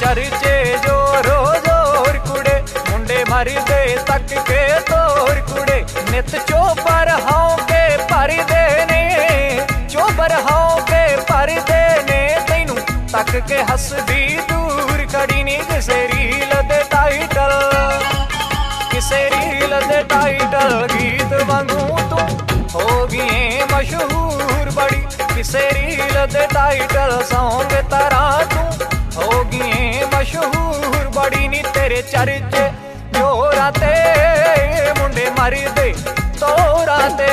चर्चे जोरो जोर कुड़े, मुंडे मरदे तक के तोर कुड़े, नित चोबर हाओ के भर देने, चोबर हाओ के भर देने, तैनू तक के हसदी दूर खड़ी नी किसे रील दे टाइटल, किसे रील दे टाइटल गीत वांगू तू होगी मशहूर बड़ी, किसे रील दे टाइटल सॉन्ग तरह तू होगी मशहूर बड़ी नी तेरे चर्चे जोरा ते मुंडे मरदे तोरा ते।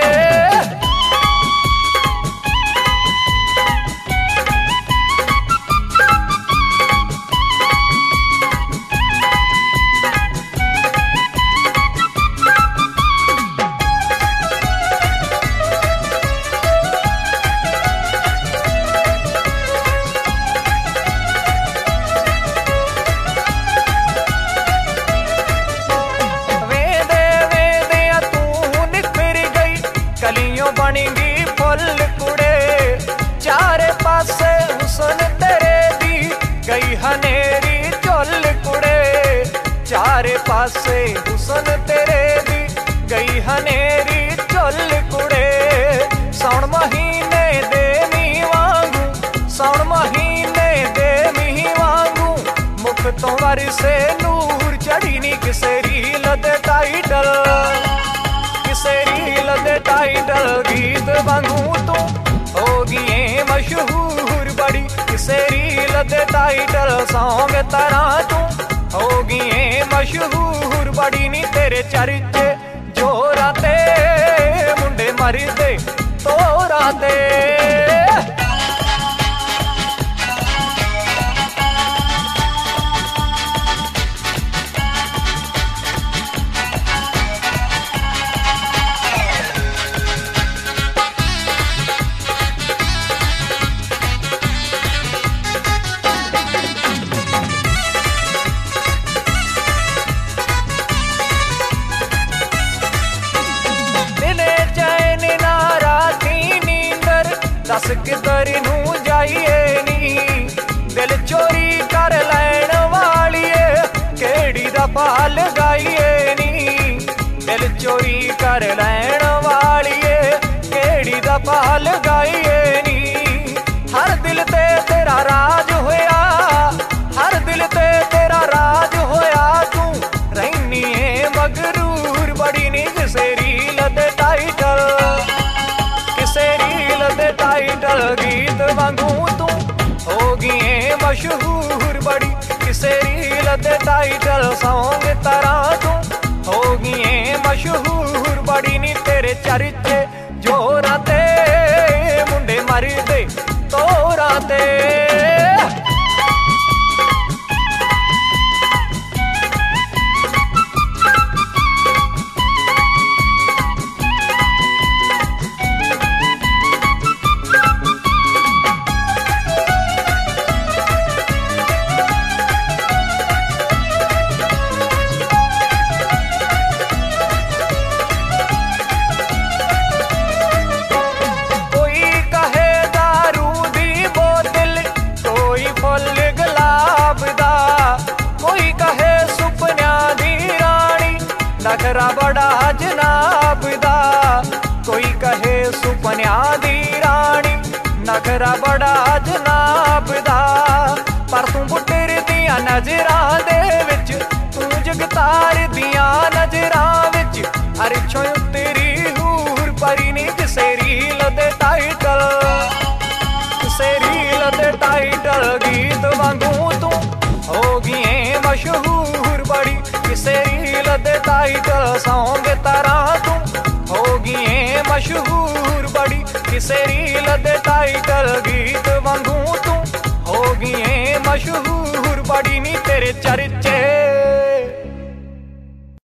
बनेंगी फुल कुड़े, चारे पासे हुसन तेरे दी गई हनेरी चुल कुड़े, चारे पासे हुसन तेरे दी गई हनेरी चुल कुड़े, सौण महीने दे मी वांगू, सौण महीने दे मी वांगू, मुख तो वरसे नूर चढ़ी नी किसे रील दे टाइटल, किसे रील दे टाइटल गीत वांगू तू होगी मशहूर बड़ी, किसे रील दे टाइटल सॉन्ग तरह तू होगी मशहूर बड़ी नी तेरे चर्चे जोरा ते मुंडे मरदे तोरा ते। दस किधर नू जाइए नी, दिल चोरी कर लैन वालिए केड़ी दा पाल गाइए नी, दिल चोरी कर लैन वालिए केड़ी दा पाल गाइए नी, हर दिल ते तेरा राज होया, हर दिल ते तेरा राज होया, तू रहनी है मगरूर बड़ी नी किसे रील दे टाइटल, किसे रील दे टाइटल गीत वांगू तू होगी मशहूर बड़ी, किसे रील दे टाइटल सॉन्ग तरह तू होगी मशहूर बड़ी नी तेरे चर्चे जोरा ते मुंडे मरदे तोरा ते। नखरा बड़ा जनाब दा, कोई कहे सुपन्या दी रानी, नखरा बड़ा जनाब दा, पर तू बुटर दिया नजरां दे विच, तू जगतार दिया नजरां विच, हर छों तेरी हूर परी नी किसे रील दे टाइटल, किसे रील दे टाइटल गीत वांगू तू होगी मशहूर बड़ी, किसे रील दे टाइटल सॉन्ग तरह तू होगी मशहूर बड़ी, किसे रील दे टाइटल गीत वांगू तू होगी मशहूर बड़ी नी तेरे चर्चे